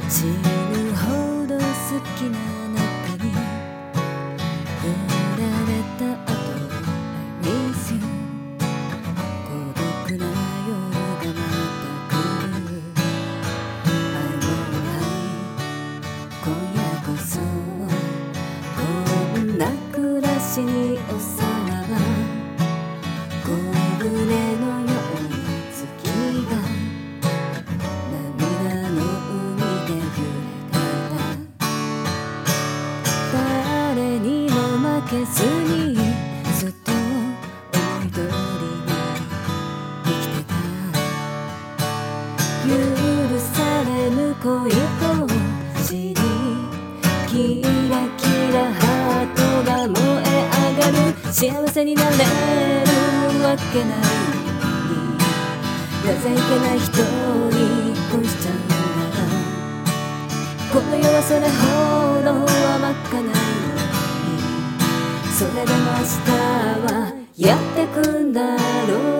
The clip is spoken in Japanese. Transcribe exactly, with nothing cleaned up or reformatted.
死ぬほど好きなあなたに振られた後 I miss you 孤独な夜がまた来る I know I 今夜こそこんな暮らしにおさらば小舟のように月が涙の海で揺れていた誰にも負けずにずっと思い通りに生きてた許されぬ恋と知りキラキラハートが燃え上がる幸せになれるわけないのになぜいけない人に恋しちゃうんだこの世はそれほど甘かないのにそれでも明日はやってくんだろう